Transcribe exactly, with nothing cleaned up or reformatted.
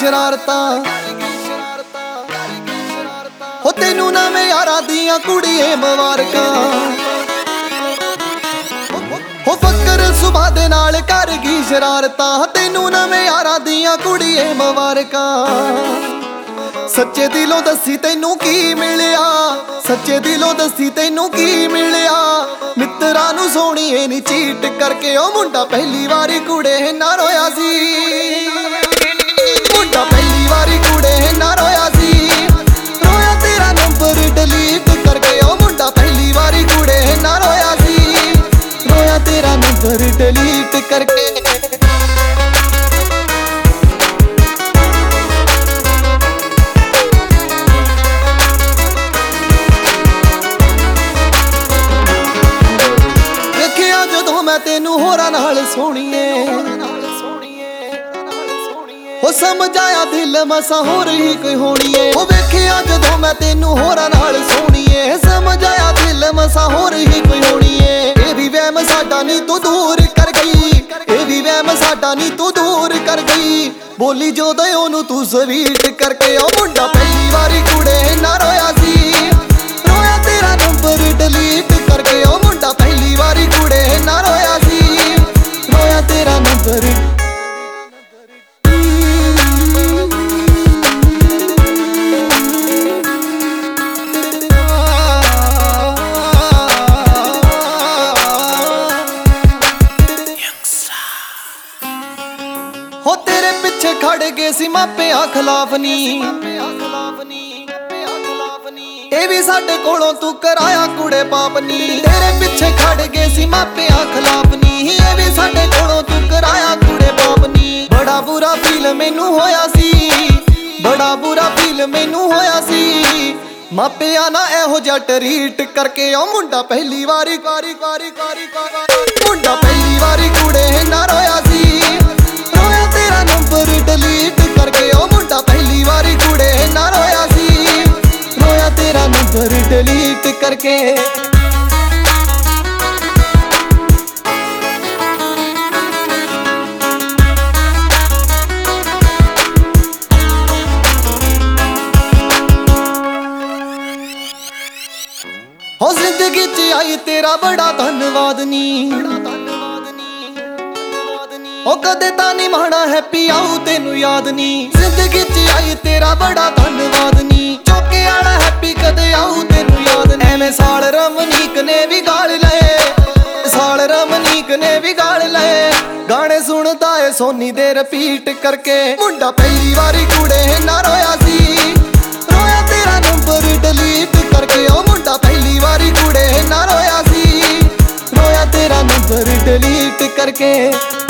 शरारतां हो तैनू नवें यारां दियां कुड़िए मुबारकां हो फकर सुबह दे नाल कर गई शरारतां तैनू नवें यारां दियां कुड़िए मुबारकां सच्चे दिलों दसी तैनू की मिलिया सच्चे दिलों दसी तैनू की मिलिया मित्तरां नू सोहणीए नी चीट करके ओ मुंडा पहली वारी कुड़े नाल होया सी मुंडा पहली वारी कुड़े नाल होया सी रोया तेरा नंबर डिलीट करके ओ मुंडा पहली वारी कुड़े नाल होया सी रोया तेरा नंबर डिलीट करके मैं तेनू होरां नाल सोहणीए हो समझ आया दिल मसा हो रही कोई होनी है हो वेखिया जदों मैं तेनू होरां नाल सोहणीए समझ आया दिल मसा हो रही कोई होनी है ए भी वहम साडा नी तू दूर कर गई ए भी वहम साडा नी तू दूर कर गई बोली जो दे ओनू तू स्वीट करके ओ मुंडा पहली वारी कुड़े ना रोया सी रोया तेरा नंबर डिलीट करके ओ मुंडा पहली वारी कुड़े ना रोया सी रोया तेरा नंबर हो तेरे पिछे खड़ गए सी मापिया खिलाफ नी ए भी साडे कोलों तू कराया कुड़े पाप नी तेरे पिछे खड़ गए सी मापिया खिलाफ नी ए भी साडे कोलों तू कराया कुड़े पाप नी बड़ा बुरा फील मैनू होया सी बड़ा बुरा फील मैनू होया सी मापिया ना एहो जा ट्रीट करके ओ मुंडा पहली वारी वारी वारी वारी मुंडा पहली वारी कुड़े ना रोया सी रोया तेरा नंबर डिलीट करके ओ मुंडा पहली वारी कुड़े ना रोया सी रोया तेरा नंबर डिलीट करके हो जिंदगी च आई तेरा बड़ा धन्यवाद नी ओ कदे तां नी माड़ा हैप्पी आऊ तेनू याद नी जिंदगी च आई तेरा बड़ा धन्यवाद नी चौके आला हैप्पी कदे आऊ तेनू याद नी एवें साल रमनीक ने भी गाल लए साल रमनीक ने भी गाल लए गाने सुनदा है सोनी दे रिपीट करके मुंडा पहली वारी कुड़े ना रोया सी रोया तेरा नंबर डिलीट करके ओ मुंडा पहली वारी कुड़े ना रोया सी रोया तेरा नंबर डिलीट करके।